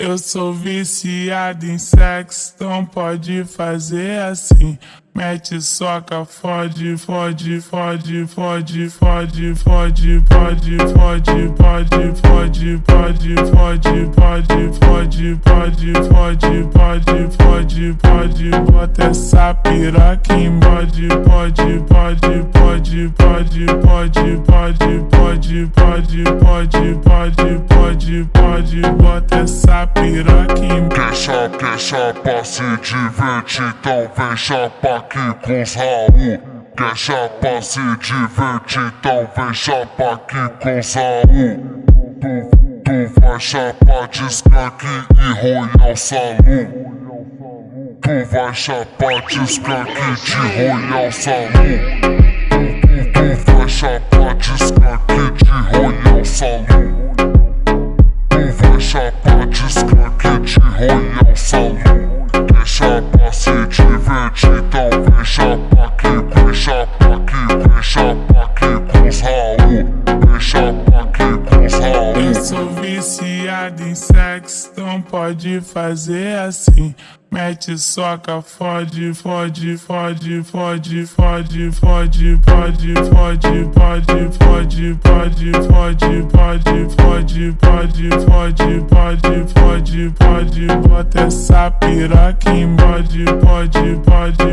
Eu sou viciado em sexo, então pode fazer assim. Mete soca, fode, fode, fode, fode, fode, fode, pode, fode, pode, fode, pode, fode, pode, fode, pode, fode, pode, fode, pode, bota essa piroca em bode, pode, pode, pode, pode, pode, pode, pode, pode, pode, pode, pode, pode, bota essa piroca em bode. Quer chapa se diverte, então vem chapa aqui com os Raul. Quer chapa se diverte, então vem chapa aqui com os Raul. Tu vai chapar de skunk e Royal Saloon. Tu vai chapar de skunk de Royal Saloon. Tu vai chapar de skunk de Royal Saloon. Tu vai chapar de skunk de Royal Saloon. Quer chapa se diverte, então vem chapa aqui, vem chapa aqui, vem chapa aqui com os Raul. Vem chapa aqui com os Raul. Eu sou viciado em sexo, então pode fazer assim. Mete soca, fode, fode, fode, fode, fode, fode, pode, fode, pode, fode, pode, fode, pode, fode, pode, fode, pode, fode, pode, bota essa piroca em bode, pode, pode,